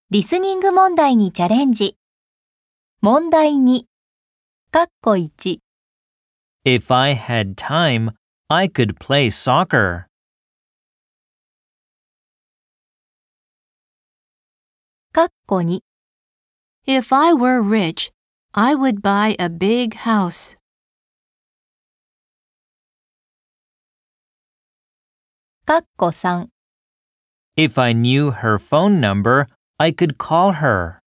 リスニング問題にチャレンジ。問題2、1。 If I had time, I could play soccer. 2。If I were rich, I would buy a big house. 3。 If I knew her phone number, I could call her.